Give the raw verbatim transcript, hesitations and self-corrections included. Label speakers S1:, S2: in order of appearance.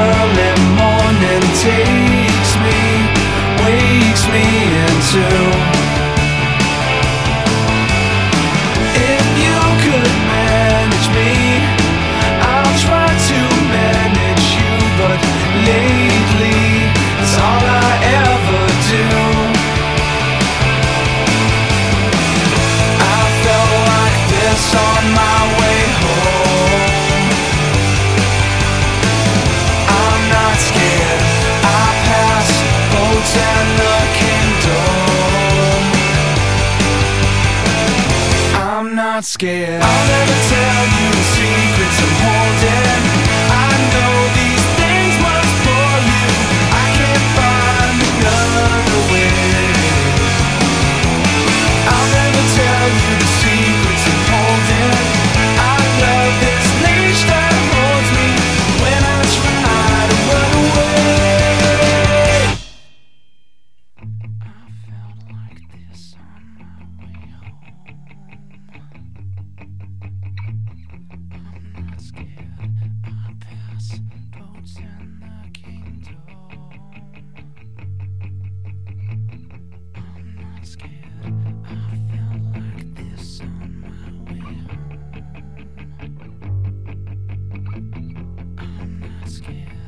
S1: early morning takes me, wakes me into. If you could manage me, I'll try to manage you, but lately it's all I ever do. I felt like this on my way home. I'm not scared, I pass boats and the kingdom. I'm not scared, I'll never tell you the secrets I'm holding. I know these things must bore you, I can't find another way. I'll never tell you the secrets I'm holding. I love this leash that holds me when I try to run away. I felt like this on my way home. I'm not scared, I pass boats in the kingdom. I'm not scared, I felt like this on my way home. I'm not scared.